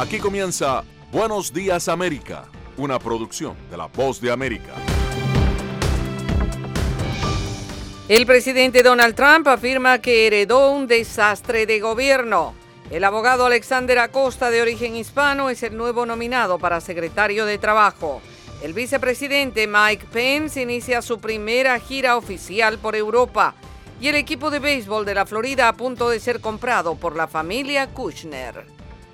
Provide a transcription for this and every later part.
Aquí comienza Buenos Días América, una producción de La Voz de América. El presidente Donald Trump afirma que heredó un desastre de gobierno. El abogado Alexander Acosta, de origen hispano, es el nuevo nominado para secretario de Trabajo. El vicepresidente Mike Pence inicia su primera gira oficial por Europa. Y el equipo de béisbol de la Florida a punto de ser comprado por la familia Kushner.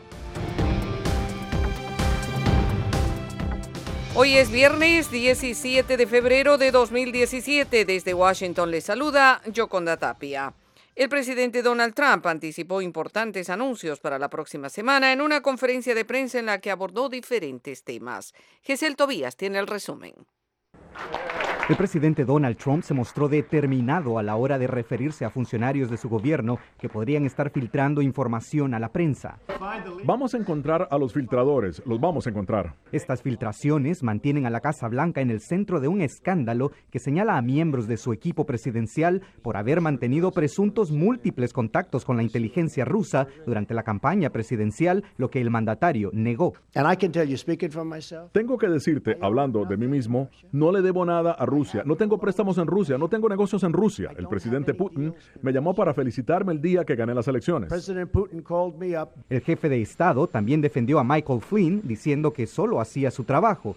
Hoy es viernes 17 de febrero de 2017. Desde Washington les saluda Yoconda Tapia. El presidente Donald Trump anticipó importantes anuncios para la próxima semana en una conferencia de prensa en la que abordó diferentes temas. Gesel Tobías tiene el resumen. El presidente Donald Trump se mostró determinado a la hora de referirse a funcionarios de su gobierno que podrían estar filtrando información a la prensa. Vamos a encontrar a los filtradores, los vamos a encontrar. Estas filtraciones mantienen a la Casa Blanca en el centro de un escándalo que señala a miembros de su equipo presidencial por haber mantenido presuntos múltiples contactos con la inteligencia rusa durante la campaña presidencial, lo que el mandatario negó. Tengo que decirte, hablando de mí mismo, no le debo nada a Rusia, no tengo préstamos en Rusia, no tengo negocios en Rusia. El presidente Putin me llamó para felicitarme el día que gané las elecciones. El jefe de Estado también defendió a Michael Flynn diciendo que solo hacía su trabajo.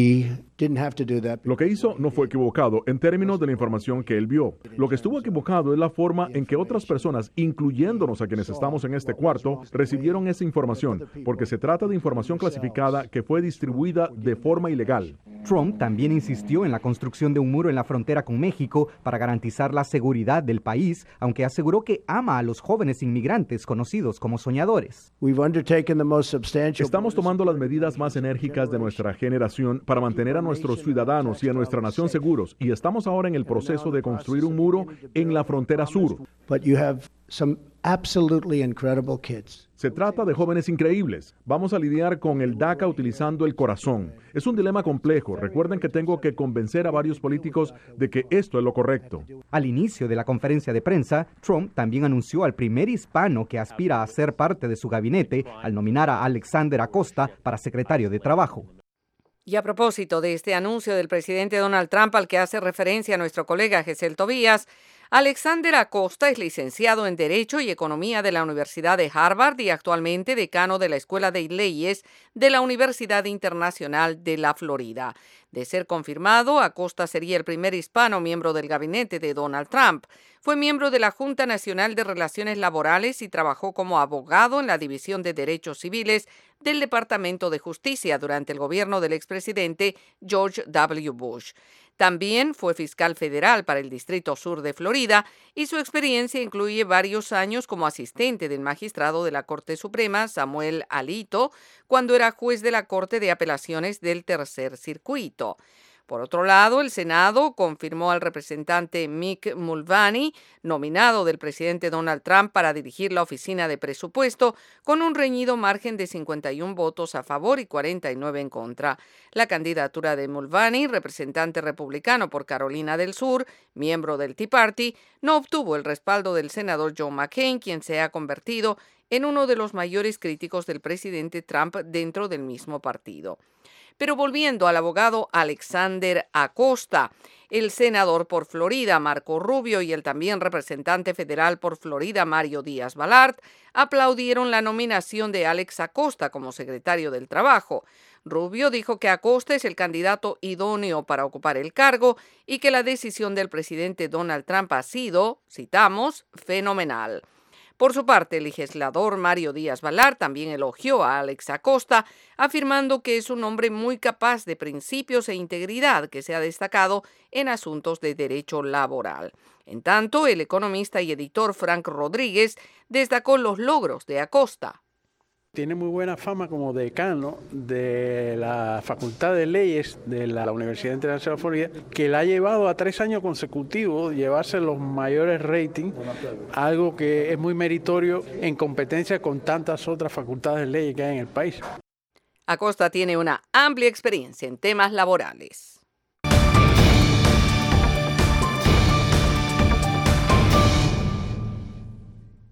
Lo que hizo no fue equivocado en términos de la información que él vio. Lo que estuvo equivocado es la forma en que otras personas, incluyéndonos a quienes estamos en este cuarto, recibieron esa información, porque se trata de información clasificada que fue distribuida de forma ilegal. Trump también insistió en la construcción de un muro en la frontera con México para garantizar la seguridad del país, aunque aseguró que ama a los jóvenes inmigrantes conocidos como soñadores. Estamos tomando las medidas más enérgicas de nuestra generación para mantener a nuestros ciudadanos y a nuestra nación seguros, y estamos ahora en el proceso de construir un muro en la frontera sur. Se trata de jóvenes increíbles. Vamos a lidiar con el DACA utilizando el corazón. Es un dilema complejo. Recuerden que tengo que convencer a varios políticos de que esto es lo correcto. Al inicio de la conferencia de prensa, Trump también anunció al primer hispano que aspira a ser parte de su gabinete al nominar a Alexander Acosta para secretario de Trabajo. Y a propósito de este anuncio del presidente Donald Trump al que hace referencia nuestro colega Gesel Tobías, Alexander Acosta es licenciado en Derecho y Economía de la Universidad de Harvard y actualmente decano de la Escuela de Leyes de la Universidad Internacional de la Florida. De ser confirmado, Acosta sería el primer hispano miembro del gabinete de Donald Trump. Fue miembro de la Junta Nacional de Relaciones Laborales y trabajó como abogado en la División de Derechos Civiles del Departamento de Justicia durante el gobierno del expresidente George W. Bush. También fue fiscal federal para el Distrito Sur de Florida y su experiencia incluye varios años como asistente del magistrado de la Corte Suprema, Samuel Alito, cuando era juez de la Corte de Apelaciones del Tercer Circuito. Por otro lado, el Senado confirmó al representante Mick Mulvaney, nominado del presidente Donald Trump para dirigir la Oficina de Presupuesto, con un reñido margen de 51 votos a favor y 49 en contra. La candidatura de Mulvaney, representante republicano por Carolina del Sur, miembro del Tea Party, no obtuvo el respaldo del senador John McCain, quien se ha convertido en uno de los mayores críticos del presidente Trump dentro del mismo partido. Pero volviendo al abogado Alexander Acosta, el senador por Florida, Marco Rubio, y el también representante federal por Florida, Mario Díaz-Balart, aplaudieron la nominación de Alex Acosta como secretario del Trabajo. Rubio dijo que Acosta es el candidato idóneo para ocupar el cargo y que la decisión del presidente Donald Trump ha sido, citamos, fenomenal. Por su parte, el legislador Mario Díaz-Balart también elogió a Alex Acosta, afirmando que es un hombre muy capaz de principios e integridad que se ha destacado en asuntos de derecho laboral. En tanto, el economista y editor Frank Rodríguez destacó los logros de Acosta. Tiene muy buena fama como decano de la Facultad de Leyes de la Universidad Internacional de Florida, que la ha llevado a 3 años consecutivos llevarse los mayores ratings, algo que es muy meritorio en competencia con tantas otras facultades de leyes que hay en el país. Acosta tiene una amplia experiencia en temas laborales.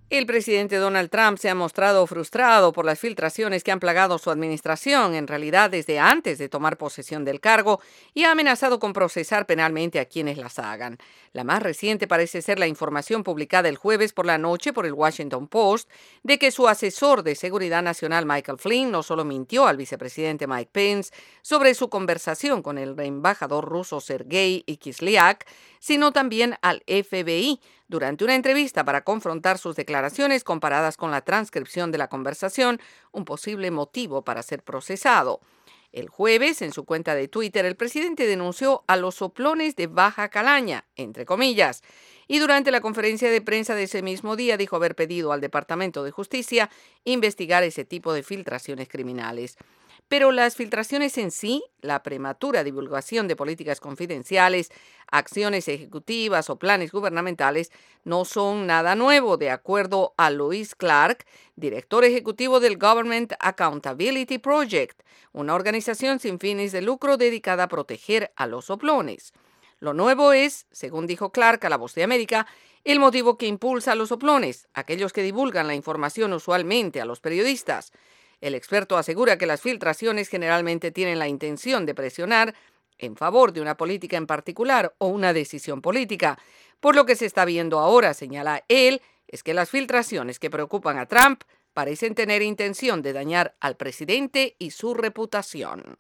El presidente Donald Trump se ha mostrado frustrado por las filtraciones que han plagado su administración, en realidad desde antes de tomar posesión del cargo, y ha amenazado con procesar penalmente a quienes las hagan. La más reciente parece ser la información publicada el jueves por la noche por el Washington Post de que su asesor de seguridad nacional Michael Flynn no solo mintió al vicepresidente Mike Pence sobre su conversación con el embajador ruso Sergei Kislyak, sino también al FBI durante una entrevista para confrontar sus declaraciones comparadas con la transcripción de la conversación, un posible motivo para ser procesado. El jueves, en su cuenta de Twitter, el presidente denunció a los soplones de Baja Calaña, entre comillas, y durante la conferencia de prensa de ese mismo día dijo haber pedido al Departamento de Justicia investigar ese tipo de filtraciones criminales. Pero las filtraciones en sí, la prematura divulgación de políticas confidenciales, acciones ejecutivas o planes gubernamentales no son nada nuevo, de acuerdo a Louis Clark, director ejecutivo del Government Accountability Project, una organización sin fines de lucro dedicada a proteger a los soplones. Lo nuevo es, según dijo Clark a La Voz de América, el motivo que impulsa a los soplones, aquellos que divulgan la información usualmente a los periodistas. El experto asegura que las filtraciones generalmente tienen la intención de presionar en favor de una política en particular o una decisión política. Por lo que se está viendo ahora, señala él, es que las filtraciones que preocupan a Trump parecen tener intención de dañar al presidente y su reputación.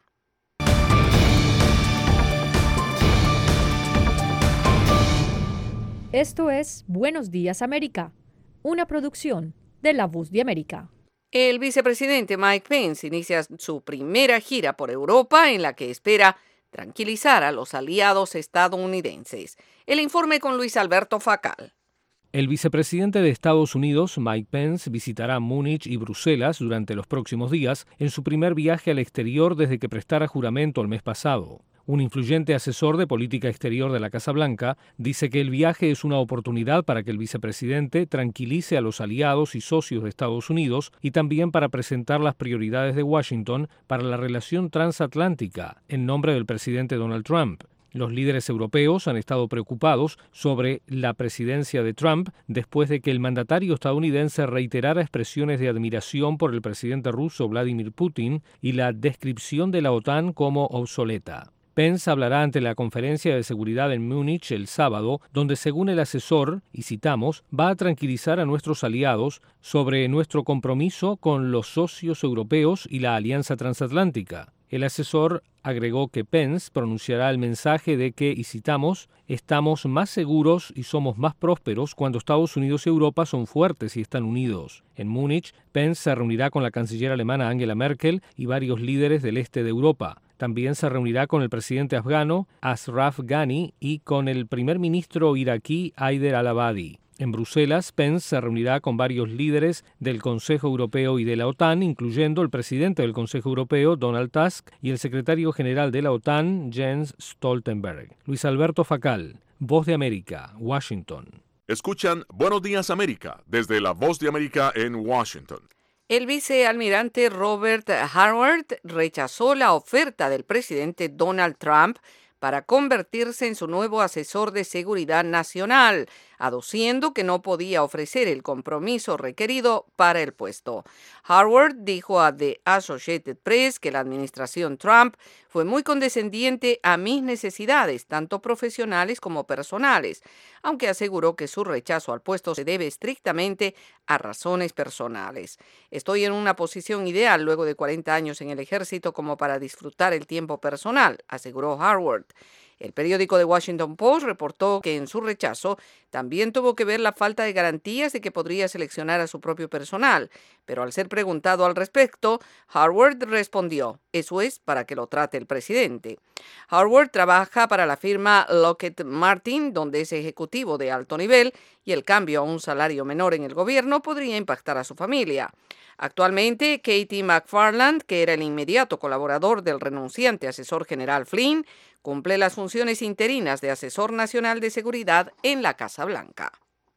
Esto es Buenos Días América, una producción de La Voz de América. El vicepresidente Mike Pence inicia su primera gira por Europa en la que espera tranquilizar a los aliados estadounidenses. El informe con Luis Alberto Facal. El vicepresidente de Estados Unidos, Mike Pence, visitará Múnich y Bruselas durante los próximos días en su primer viaje al exterior desde que prestara juramento el mes pasado. Un influyente asesor de política exterior de la Casa Blanca dice que el viaje es una oportunidad para que el vicepresidente tranquilice a los aliados y socios de Estados Unidos y también para presentar las prioridades de Washington para la relación transatlántica en nombre del presidente Donald Trump. Los líderes europeos han estado preocupados sobre la presidencia de Trump después de que el mandatario estadounidense reiterara expresiones de admiración por el presidente ruso Vladimir Putin y la descripción de la OTAN como obsoleta. Pence hablará ante la Conferencia de Seguridad en Múnich el sábado, donde según el asesor, y citamos, va a tranquilizar a nuestros aliados sobre nuestro compromiso con los socios europeos y la alianza transatlántica. El asesor agregó que Pence pronunciará el mensaje de que, y citamos, estamos más seguros y somos más prósperos cuando Estados Unidos y Europa son fuertes y están unidos. En Múnich, Pence se reunirá con la canciller alemana Angela Merkel y varios líderes del este de Europa. También se reunirá con el presidente afgano Ashraf Ghani y con el primer ministro iraquí Haider al-Abadi. En Bruselas, Pence se reunirá con varios líderes del Consejo Europeo y de la OTAN, incluyendo el presidente del Consejo Europeo, Donald Tusk, y el secretario general de la OTAN, Jens Stoltenberg. Luis Alberto Facal, Voz de América, Washington. Escuchan Buenos Días América desde La Voz de América en Washington. El vicealmirante Robert Harward rechazó la oferta del presidente Donald Trump para convertirse en su nuevo asesor de seguridad nacional, aduciendo que no podía ofrecer el compromiso requerido para el puesto. Harward dijo a The Associated Press que la administración Trump fue muy condescendiente a mis necesidades, tanto profesionales como personales, aunque aseguró que su rechazo al puesto se debe estrictamente a razones personales. Estoy en una posición ideal luego de 40 años en el ejército como para disfrutar el tiempo personal, aseguró Harward. El periódico The Washington Post reportó que en su rechazo también tuvo que ver la falta de garantías de que podría seleccionar a su propio personal, pero al ser preguntado al respecto, Harward respondió, eso es para que lo trate el presidente. Harward trabaja para la firma Lockheed Martin, donde es ejecutivo de alto nivel, y el cambio a un salario menor en el gobierno podría impactar a su familia. Actualmente, Katie McFarland, que era el inmediato colaborador del renunciante asesor general Flynn, cumple las funciones interinas de asesor nacional de seguridad en la Casa Blanca.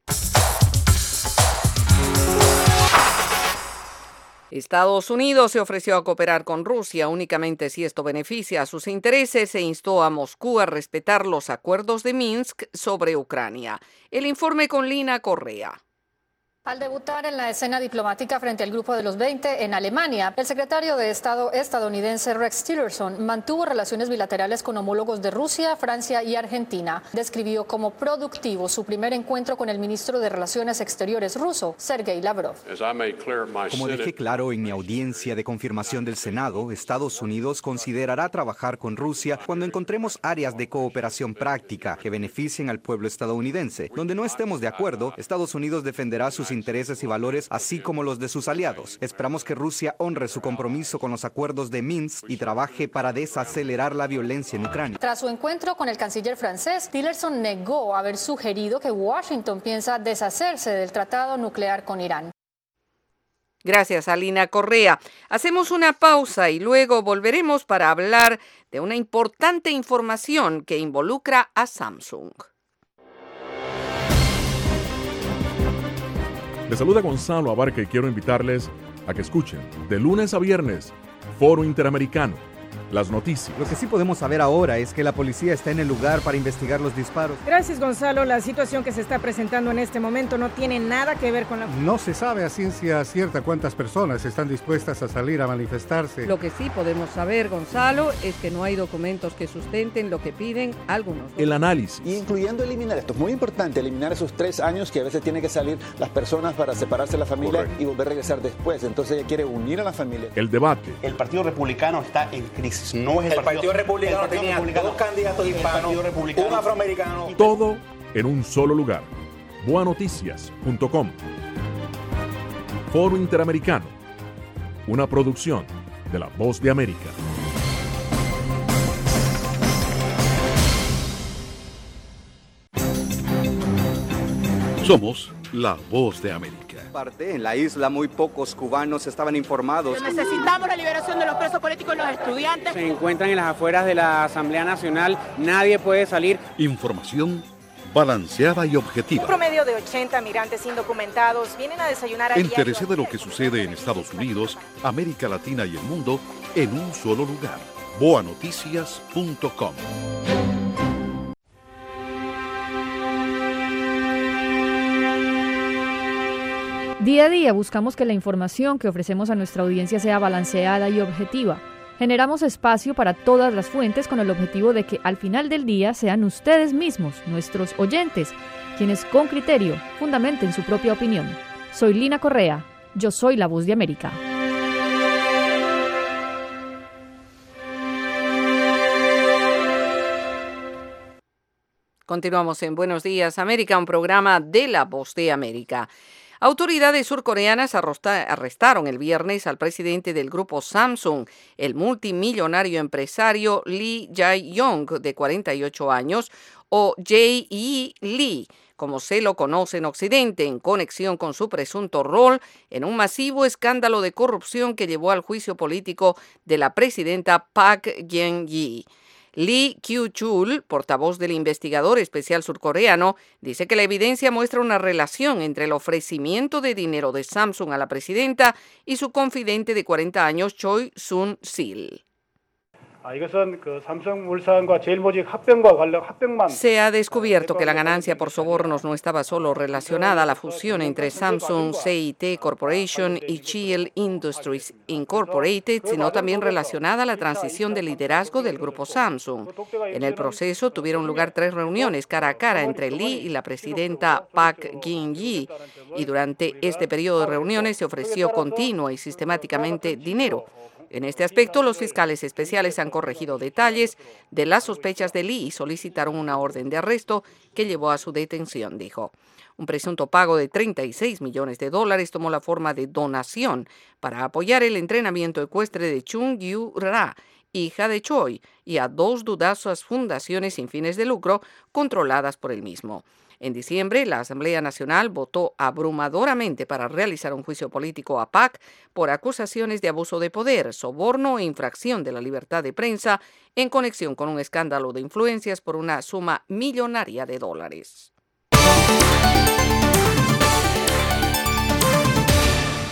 Estados Unidos se ofreció a cooperar con Rusia únicamente si esto beneficia a sus intereses e instó a Moscú a respetar los acuerdos de Minsk sobre Ucrania. El informe con Lina Correa. Al debutar en la escena diplomática frente al Grupo de los 20 en Alemania, el secretario de Estado estadounidense Rex Tillerson mantuvo relaciones bilaterales con homólogos de Rusia, Francia y Argentina. Describió como productivo su primer encuentro con el ministro de Relaciones Exteriores ruso, Sergei Lavrov. Como dejé claro en mi audiencia de confirmación del Senado, Estados Unidos considerará trabajar con Rusia cuando encontremos áreas de cooperación práctica que beneficien al pueblo estadounidense. Donde no estemos de acuerdo, Estados Unidos defenderá sus intereses y valores, así como los de sus aliados. Esperamos que Rusia honre su compromiso con los acuerdos de Minsk y trabaje para desacelerar la violencia en Ucrania. Tras su encuentro con el canciller francés, Tillerson negó haber sugerido que Washington piensa deshacerse del tratado nuclear con Irán. Gracias, Alina Correa. Hacemos una pausa y luego volveremos para hablar de una importante información que involucra a Samsung. Les saluda Gonzalo Abarca y quiero invitarles a que escuchen de lunes a viernes Foro Interamericano, las noticias. Lo que sí podemos saber ahora es que la policía está en el lugar para investigar los disparos. Gracias, Gonzalo. La situación que se está presentando en este momento no tiene nada que ver con la... No se sabe a ciencia cierta cuántas personas están dispuestas a salir a manifestarse. Lo que sí podemos saber, Gonzalo, es que no hay documentos que sustenten lo que piden algunos. El análisis. Incluyendo eliminar, esto es muy importante, eliminar esos 3 años que a veces tienen que salir las personas para separarse de la familia. Correcto. Y volver a regresar después. Entonces ella quiere unir a la familia. El debate. El Partido Republicano está en crisis. No es el Partido Republicano tenía 2 candidatos hispanos, un afroamericano. Todo en un solo lugar. Boanoticias.com. Foro Interamericano. Una producción de La Voz de América. Somos La Voz de América. En la isla muy pocos cubanos estaban informados. Necesitamos la liberación de los presos políticos y los estudiantes. Se encuentran en las afueras de la Asamblea Nacional, nadie puede salir. Información balanceada y objetiva. Un promedio de 80 migrantes indocumentados vienen a desayunar a diario. Entérese de lo que sucede en Estados Unidos, América Latina y el mundo en un solo lugar. Boanoticias.com. Día a día buscamos que la información que ofrecemos a nuestra audiencia sea balanceada y objetiva. Generamos espacio para todas las fuentes con el objetivo de que al final del día sean ustedes mismos, nuestros oyentes, quienes con criterio fundamenten su propia opinión. Soy Lina Correa, yo soy La Voz de América. Continuamos en Buenos Días América, un programa de La Voz de América. Autoridades surcoreanas arrestaron el viernes al presidente del grupo Samsung, el multimillonario empresario Lee Jae-yong, de 48 años, o Jae Lee, como se lo conoce en Occidente, en conexión con su presunto rol en un masivo escándalo de corrupción que llevó al juicio político de la presidenta Park Geun-hye. Lee Kyu-chul, portavoz del investigador especial surcoreano, dice que la evidencia muestra una relación entre el ofrecimiento de dinero de Samsung a la presidenta y su confidente de 40 años, Choi Soon-sil. Se ha descubierto que la ganancia por sobornos no estaba solo relacionada a la fusión entre Samsung C&T Corporation y Cheil Industries Incorporated, sino también relacionada a la transición de liderazgo del grupo Samsung. En el proceso tuvieron lugar 3 reuniones cara a cara entre Lee y la presidenta Park Geun-hye, y durante este periodo de reuniones se ofreció continua y sistemáticamente dinero. En este aspecto, los fiscales especiales han corregido detalles de las sospechas de Lee y solicitaron una orden de arresto que llevó a su detención, dijo. Un presunto pago de $36 millones tomó la forma de donación para apoyar el entrenamiento ecuestre de Chung Yu-ra, hija de Choi, y a 2 dudosas fundaciones sin fines de lucro controladas por él mismo. En diciembre, la Asamblea Nacional votó abrumadoramente para realizar un juicio político a Park por acusaciones de abuso de poder, soborno e infracción de la libertad de prensa en conexión con un escándalo de influencias por una suma millonaria de $.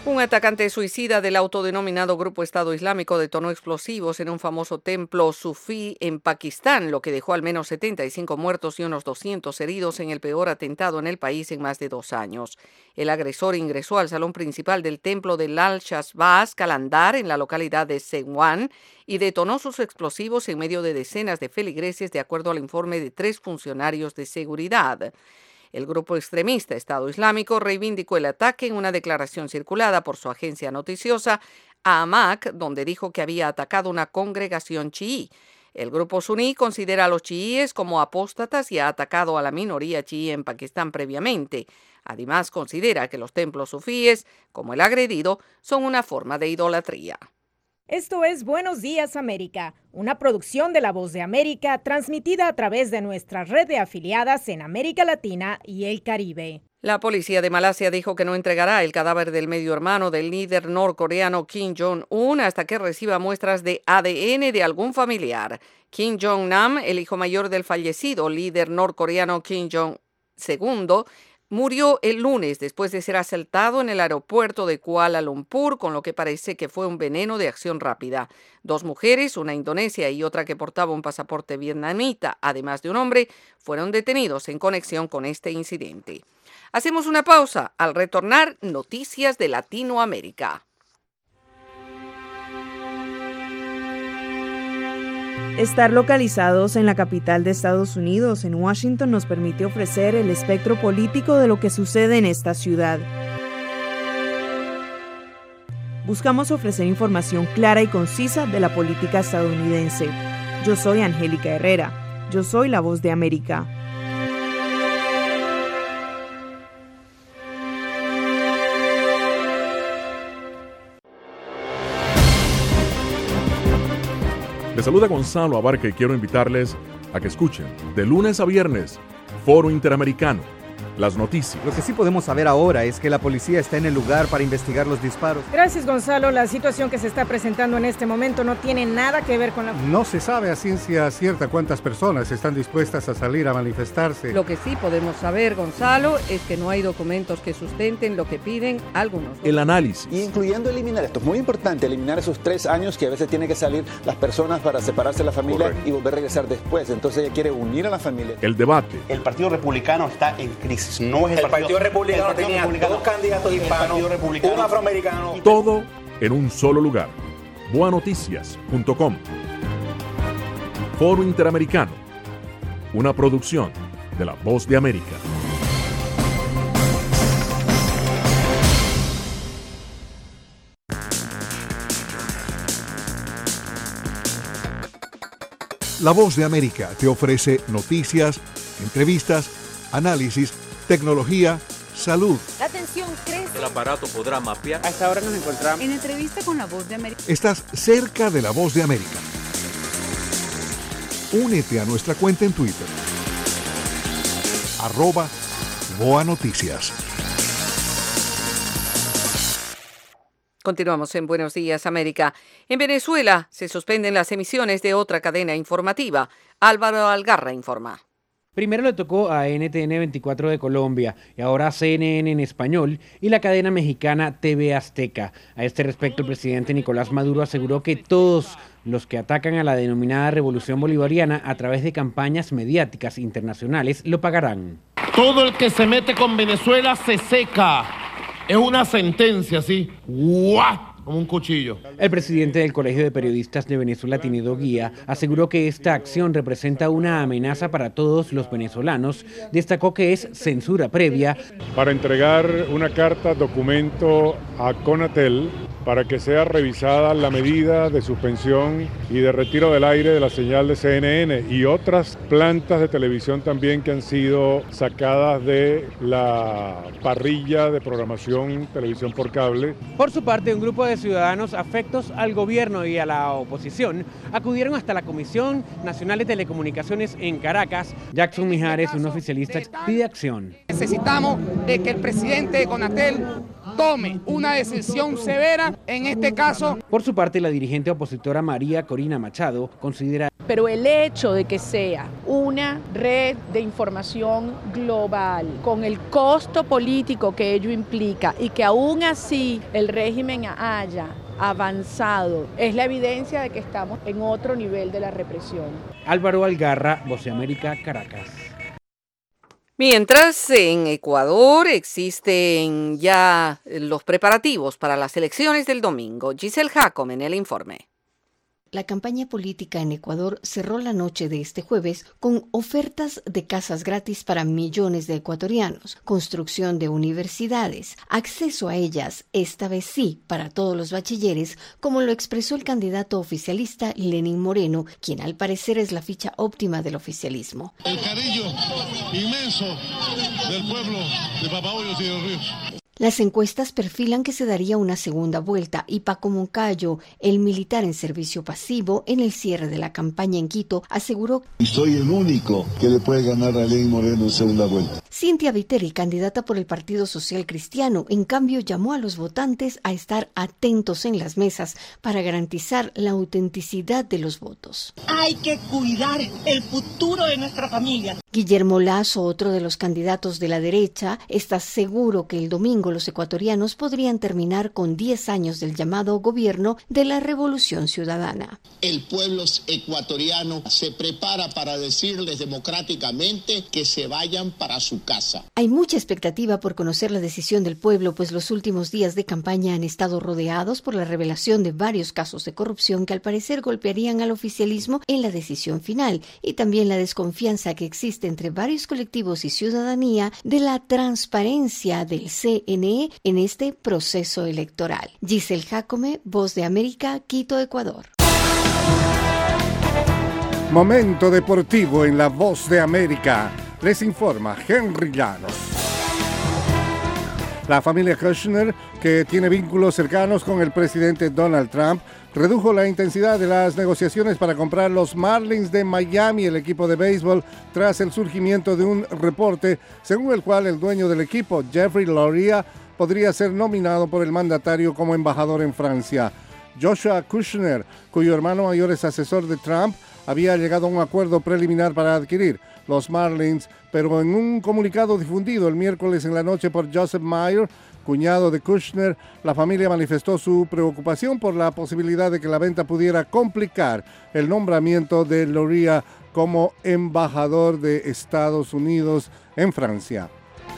Un atacante suicida del autodenominado Grupo Estado Islámico detonó explosivos en un famoso templo sufí en Pakistán, lo que dejó al menos 75 muertos y unos 200 heridos en el peor atentado en el país en más de 2 años. El agresor ingresó al salón principal del templo de Lal Shahbaz Qalandar en la localidad de Sehwan y detonó sus explosivos en medio de decenas de feligreses, de acuerdo al informe de 3 funcionarios de seguridad. El grupo extremista Estado Islámico reivindicó el ataque en una declaración circulada por su agencia noticiosa Amaq, donde dijo que había atacado una congregación chií. El grupo suní considera a los chiíes como apóstatas y ha atacado a la minoría chií en Pakistán previamente. Además, considera que los templos sufíes, como el agredido, son una forma de idolatría. Esto es Buenos Días América, una producción de La Voz de América transmitida a través de nuestra red de afiliadas en América Latina y el Caribe. La policía de Malasia dijo que no entregará el cadáver del medio hermano del líder norcoreano Kim Jong-un hasta que reciba muestras de ADN de algún familiar. Kim Jong-nam, el hijo mayor del fallecido líder norcoreano Kim Jong-il, murió el lunes después de ser asaltado en el aeropuerto de Kuala Lumpur, con lo que parece que fue un veneno de acción rápida. 2 mujeres, una indonesia y otra que portaba un pasaporte vietnamita, además de un hombre, fueron detenidos en conexión con este incidente. Hacemos una pausa. Al retornar, noticias de Latinoamérica. Estar localizados en la capital de Estados Unidos, en Washington, nos permite ofrecer el espectro político de lo que sucede en esta ciudad. Buscamos ofrecer información clara y concisa de la política estadounidense. Yo soy Angélica Herrera. Yo soy La Voz de América. Les saluda Gonzalo Abarca y quiero invitarles a que escuchen de lunes a viernes Foro Interamericano, las noticias. Lo que sí podemos saber ahora es que la policía está en el lugar para investigar los disparos. Gracias, Gonzalo. La situación que se está presentando en este momento no tiene nada que ver con la... No se sabe a ciencia cierta cuántas personas están dispuestas a salir a manifestarse. Lo que sí podemos saber, Gonzalo, es que no hay documentos que sustenten lo que piden algunos. El análisis. Incluyendo eliminar, esto es muy importante, eliminar esos 3 años que a veces tienen que salir las personas para separarse de la familia. Correcto. Y volver a regresar después. Entonces ella quiere unir a la familia. El debate. El Partido Republicano está en crisis. No es el Partido Republicano tenía 2 candidatos hispanos, un afroamericano. Todo en un solo lugar. boanoticias.com. Foro Interamericano, una producción de La Voz de América. La Voz de América te ofrece noticias, entrevistas, análisis, tecnología, salud. La tensión crece. El aparato podrá mapear. A esta hora nos encontramos en entrevista con La Voz de América. Estás cerca de La Voz de América. Únete a nuestra cuenta en Twitter. @BoaNoticias. Continuamos en Buenos Días, América. En Venezuela se suspenden las emisiones de otra cadena informativa. Álvaro Algarra informa. Primero le tocó a NTN 24 de Colombia y ahora a CNN en español y la cadena mexicana TV Azteca. A este respecto, el presidente Nicolás Maduro aseguró que todos los que atacan a la denominada Revolución Bolivariana a través de campañas mediáticas internacionales lo pagarán. Todo el que se mete con Venezuela se seca. Es una sentencia, ¿sí? ¡Guau! Como un cuchillo. El presidente del Colegio de Periodistas de Venezuela, Tinedo Guía, aseguró que esta acción representa una amenaza para todos los venezolanos. Destacó que es censura previa. Para entregar una carta documento a Conatel para que sea revisada la medida de suspensión y de retiro del aire de la señal de CNN y otras plantas de televisión también que han sido sacadas de la parrilla de programación televisión por cable. Por su parte, un grupo de ciudadanos afectos al gobierno y a la oposición acudieron hasta la Comisión Nacional de Telecomunicaciones en Caracas. Jackson Mijares, un oficialista, pide acción. Necesitamos de que el presidente de Conatel tome una decisión severa en este caso. Por su parte, la dirigente opositora María Corina Machado considera pero el hecho de que sea una red de información global, con el costo político que ello implica y que aún así el régimen haya avanzado, es la evidencia de que estamos en otro nivel de la represión. Álvaro Algarra, Voz de América, Caracas. Mientras, en Ecuador existen ya los preparativos para las elecciones del domingo. Giselle Jacome en el informe. La campaña política en Ecuador cerró la noche de este jueves con ofertas de casas gratis para millones de ecuatorianos, construcción de universidades, acceso a ellas, esta vez sí, para todos los bachilleres, como lo expresó el candidato oficialista Lenín Moreno, quien al parecer es la ficha óptima del oficialismo. El cariño inmenso del pueblo de Papahoyos y de Los Ríos. Las encuestas perfilan que se daría una segunda vuelta y Paco Moncayo, el militar en servicio pasivo, en el cierre de la campaña en Quito, aseguró: soy el único que le puede ganar a Lenín Moreno en segunda vuelta. Cintia Viteri, candidata por el Partido Social Cristiano, en cambio llamó a los votantes a estar atentos en las mesas para garantizar la autenticidad de los votos. Hay que cuidar el futuro de nuestra familia. Guillermo Lasso, otro de los candidatos de la derecha, está seguro que el domingo los ecuatorianos podrían terminar con 10 años del llamado gobierno de la Revolución Ciudadana. El pueblo ecuatoriano se prepara para decirles democráticamente que se vayan para su casa. Hay mucha expectativa por conocer la decisión del pueblo, pues los últimos días de campaña han estado rodeados por la revelación de varios casos de corrupción que al parecer golpearían al oficialismo en la decisión final, y también la desconfianza que existe entre varios colectivos y ciudadanía de la transparencia del CNE en este proceso electoral. Giselle Jacome, Voz de América, Quito, Ecuador. Momento deportivo en la Voz de América. Les informa Henry Llanos. La familia Kushner, que tiene vínculos cercanos con el presidente Donald Trump, redujo la intensidad de las negociaciones para comprar los Marlins de Miami, el equipo de béisbol, tras el surgimiento de un reporte según el cual el dueño del equipo, Jeffrey Loria, podría ser nominado por el mandatario como embajador en Francia. Joshua Kushner, cuyo hermano mayor es asesor de Trump, había llegado a un acuerdo preliminar para adquirir los Marlins, pero en un comunicado difundido el miércoles en la noche por Joseph Meyer, cuñado de Kushner, la familia manifestó su preocupación por la posibilidad de que la venta pudiera complicar el nombramiento de Loria como embajador de Estados Unidos en Francia.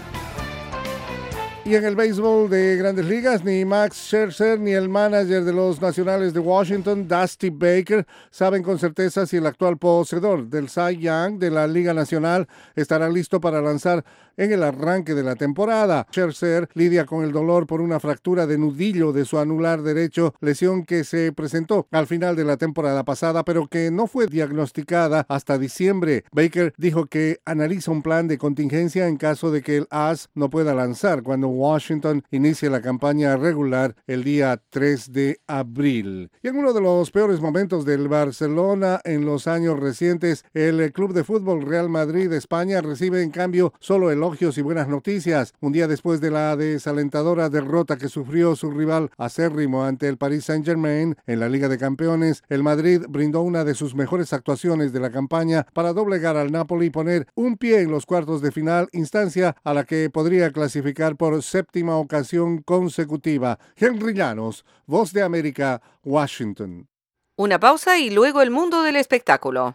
Y en el béisbol de Grandes Ligas, ni Max Scherzer ni el manager de los Nacionales de Washington, Dusty Baker, saben con certeza si el actual poseedor del Cy Young de la Liga Nacional estará listo para lanzar en el arranque de la temporada. Scherzer lidia con el dolor por una fractura de nudillo de su anular derecho, lesión que se presentó al final de la temporada pasada, pero que no fue diagnosticada hasta diciembre. Baker dijo que analiza un plan de contingencia en caso de que el as no pueda lanzar cuando Washington inicie la campaña regular el día 3 de abril. Y en uno de los peores momentos del Barcelona en los años recientes, el club de fútbol Real Madrid de España recibe en cambio solo elogios y buenas noticias. Un día después de la desalentadora derrota que sufrió su rival acérrimo ante el Paris Saint-Germain en la Liga de Campeones, el Madrid brindó una de sus mejores actuaciones de la campaña para doblegar al Napoli y poner un pie en los cuartos de final, instancia a la que podría clasificar por séptima ocasión consecutiva. Henry Llanos, Voz de América, Washington. Una pausa y luego el mundo del espectáculo.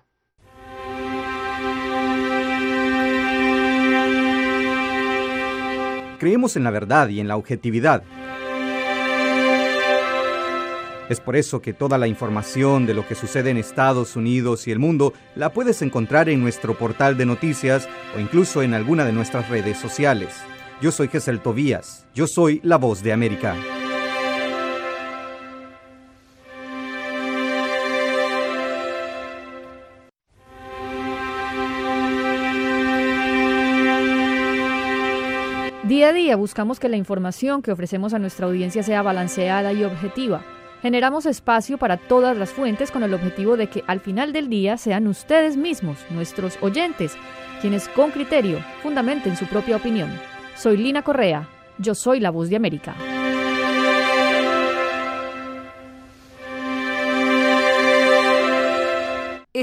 Creemos en la verdad y en la objetividad. Es por eso que toda la información de lo que sucede en Estados Unidos y el mundo la puedes encontrar en nuestro portal de noticias o incluso en alguna de nuestras redes sociales. Yo soy Gesel Tobías. Yo soy la Voz de América. Día a día buscamos que la información que ofrecemos a nuestra audiencia sea balanceada y objetiva. Generamos espacio para todas las fuentes con el objetivo de que al final del día sean ustedes mismos, nuestros oyentes, quienes con criterio fundamenten su propia opinión. Soy Lina Correa. Yo soy la Voz de América.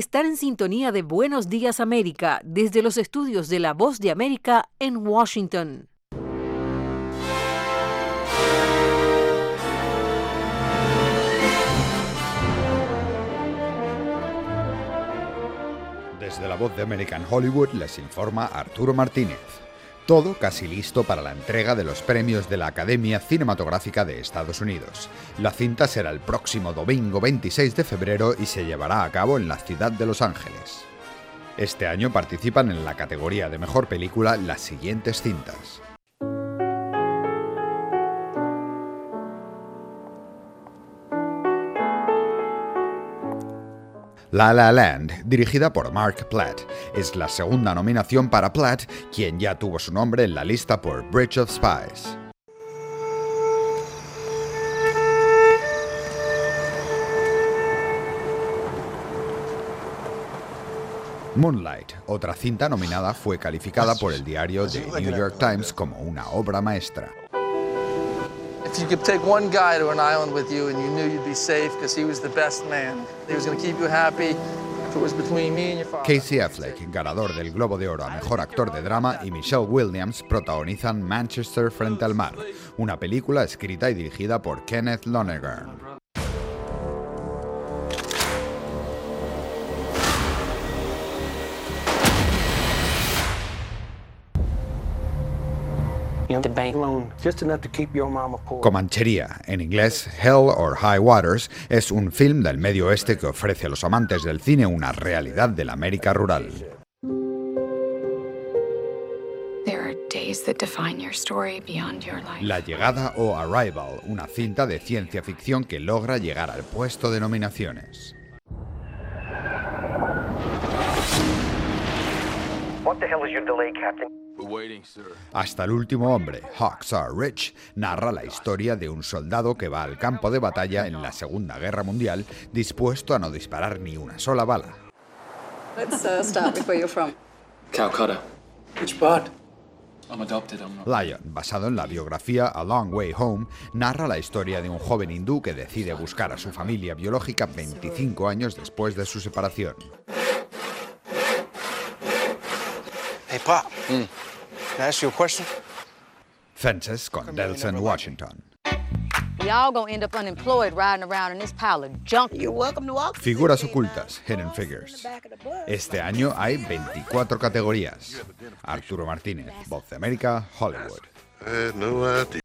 Están en sintonía de Buenos Días América desde los estudios de La Voz de América en Washington. Desde La Voz de América en Hollywood les informa Arturo Martínez. Todo casi listo para la entrega de los premios de la Academia Cinematográfica de Estados Unidos. La cinta será el próximo domingo 26 de febrero y se llevará a cabo en la ciudad de Los Ángeles. Este año participan en la categoría de Mejor Película las siguientes cintas: La La Land, dirigida por Mark Platt. Es la segunda nominación para Platt, quien ya tuvo su nombre en la lista por Bridge of Spies. Moonlight, otra cinta nominada, fue calificada por el diario The New York Times como una obra maestra. If you could take one guy to an island with you and you knew you'd be safe because he was the best man, he was going to keep you happy. If it was between me and your father. Casey Affleck, ganador del Globo de Oro a Mejor Actor de Drama, y Michelle Williams protagonizan Manchester frente al mar, una película escrita y dirigida por Kenneth Lonergan. Comanchería, en inglés Hell or High Waters, es un film del Medio Oeste que ofrece a los amantes del cine una realidad de la América rural. La llegada o Arrival, una cinta de ciencia ficción que logra llegar al puesto de nominaciones. What the hell is your delay, Captain? Hasta el último hombre, Hawks Are Rich, narra la historia de un soldado que va al campo de batalla en la Segunda Guerra Mundial dispuesto a no disparar ni una sola bala. Let's start with where you're from. Calcutta. Which part? I'm adopted. Lion, basado en la biografía A Long Way Home, narra la historia de un joven hindú que decide buscar a su familia biológica 25 años después de su separación. Hey, Pop. Can I ask you a question? Fences con Delson Washington. Y'all gonna end up unemployed riding around in this pile of junk. You're welcome to walk. Figuras ocultas, Hidden Figures. Este año hay 24 categorías. Arturo Martínez, Voz de América, Hollywood. No idea.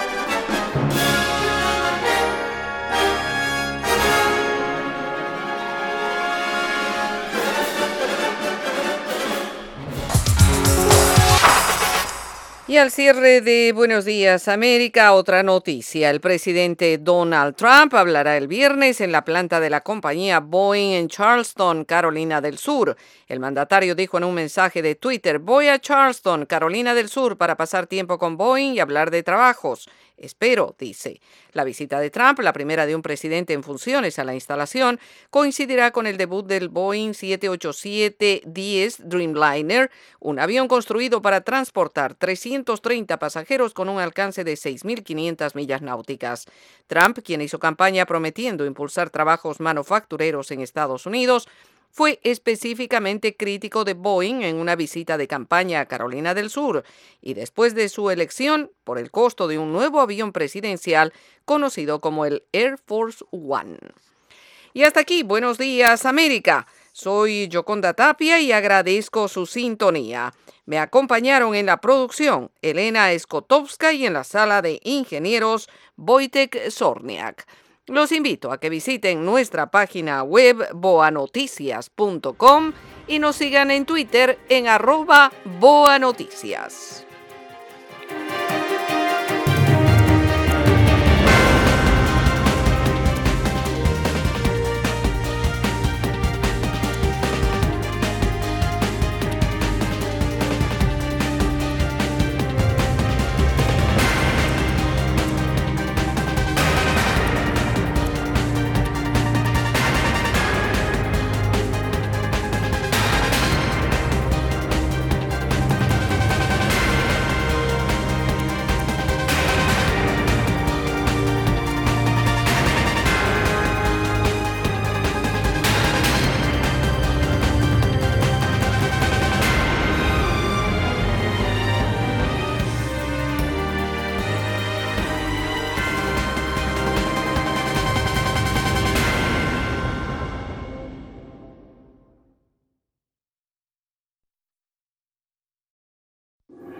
Y al cierre de Buenos Días América, otra noticia. El presidente Donald Trump hablará el viernes en la planta de la compañía Boeing en Charleston, Carolina del Sur. El mandatario dijo en un mensaje de Twitter: voy a Charleston, Carolina del Sur, para pasar tiempo con Boeing y hablar de trabajos. Espero, dice. La visita de Trump, la primera de un presidente en funciones a la instalación, coincidirá con el debut del Boeing 787-10 Dreamliner, un avión construido para transportar 330 pasajeros con un alcance de 6.500 millas náuticas. Trump, quien hizo campaña prometiendo impulsar trabajos manufactureros en Estados Unidos, fue específicamente crítico de Boeing en una visita de campaña a Carolina del Sur y después de su elección por el costo de un nuevo avión presidencial conocido como el Air Force One. Y hasta aquí, Buenos Días América. Soy Yoconda Tapia y agradezco su sintonía. Me acompañaron en la producción Elena Skotowska y en la sala de ingenieros Wojtek Zorniak. Los invito a que visiten nuestra página web boanoticias.com y nos sigan en Twitter en @boanoticias.